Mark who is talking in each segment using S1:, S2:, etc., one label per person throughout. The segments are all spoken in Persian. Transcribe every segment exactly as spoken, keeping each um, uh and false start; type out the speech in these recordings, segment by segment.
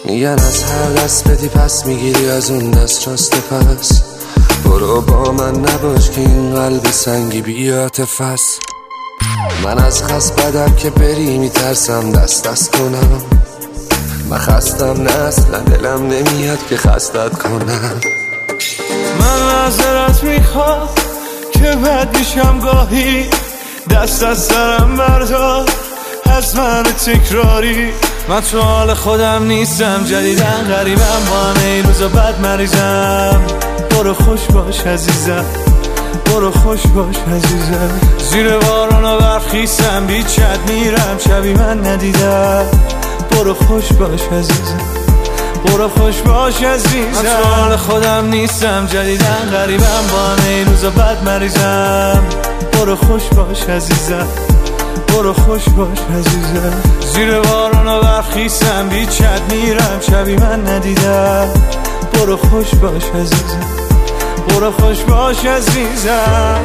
S1: میگن از هر دست بدی پس میگیری از اون دست راست پس. برو با من نباش که این قلب سنگی بی عاطفه است. من از خست بدم که بری میترسم دست دست کنم. من خستم نه اصلا دلم نمیاد که خستت کنم.
S2: من معذرت میخوام که بد میشم گاهی، دست از سرم بردار از من تکراری. من تو حال خودم نیستم، جدیدن غریبم، با همه روزا بد مریضم. برو خوش باش عزیزم، برو خوش باش عزیزم. زیر باران و برف خیسم، بیچت میرم شبی من ندیدم. برو خوش باش عزیزم، برو خوش باش عزیزم. من تو حال خودم نیستم، جدیدن غریبم، با همه روزا بد مریضم. برو خوش باش عزیزم، برو خوش باش عزیزم. زیر باران و برف خیسم، بیچت میرم شبی من ندیدم. برو خوش باش عزیزم، برو خوش باش عزیزم.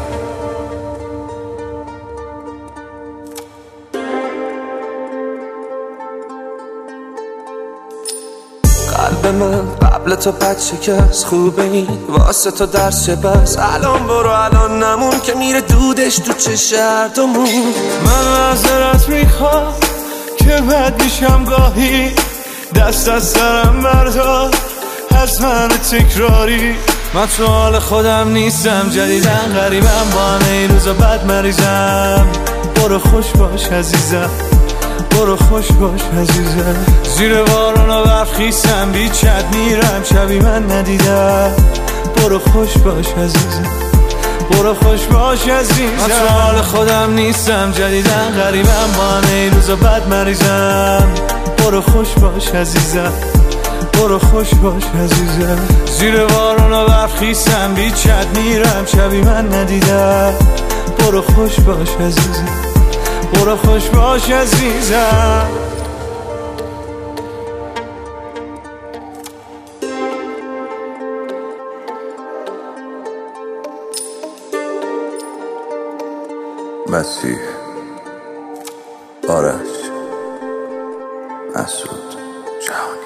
S1: قلب من قبل تو بد شکست، خوبه این واسه تو درس چه بس. الان برو الان نمون که میره دودش تو چه شهردمون.
S2: من معذرت میخوام که بد میشم گاهی، دست از سرم بردار از من تکراری. من تو حال خودم نیستم، جدیدن غریبم، با همه روزا بد مریضم. برو خوش باش عزیزم، برو خوش باش عزیزم. زیر باران و برف خیسم، بیچت میرم شبی من ندیدم. برو خوش باش عزیزم، برو خوش باش عزیزم. من تو حال خودم نیستم، جدیدن غریبم، با همه روزا بد مریضم. برو خوش باش عزیزم، برو خوش باش عزیزم. زیر باران و برف خیسم، بیچت میرم شبی من ندیدم. برو خوش باش عزیزم، برو خوش باش عزیزم.
S3: مسیح، آرش، مسعود، جهانی.